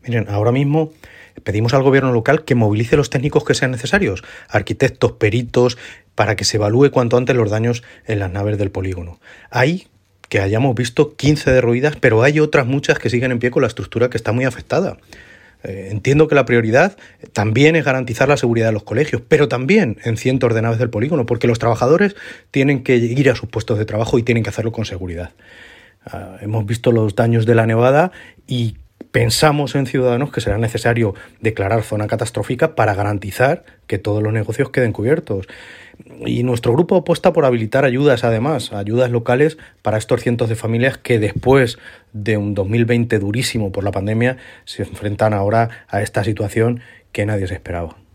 Miren, ahora mismo pedimos al gobierno local que movilice los técnicos que sean necesarios, arquitectos, peritos, para que se evalúe cuanto antes los daños en las naves del polígono. Hay que hayamos visto 15 derruidas, pero hay otras muchas que siguen en pie con la estructura que está muy afectada. Entiendo que la prioridad también es garantizar la seguridad de los colegios, pero también en cientos de naves del polígono, porque los trabajadores tienen que ir a sus puestos de trabajo y tienen que hacerlo con seguridad. Hemos visto los daños de la nevada y pensamos en Ciudadanos que será necesario declarar zona catastrófica para garantizar que todos los negocios queden cubiertos. Y nuestro grupo apuesta por habilitar ayudas, además, ayudas locales para estos cientos de familias que después de un 2020 durísimo por la pandemia se enfrentan ahora a esta situación que nadie se esperaba.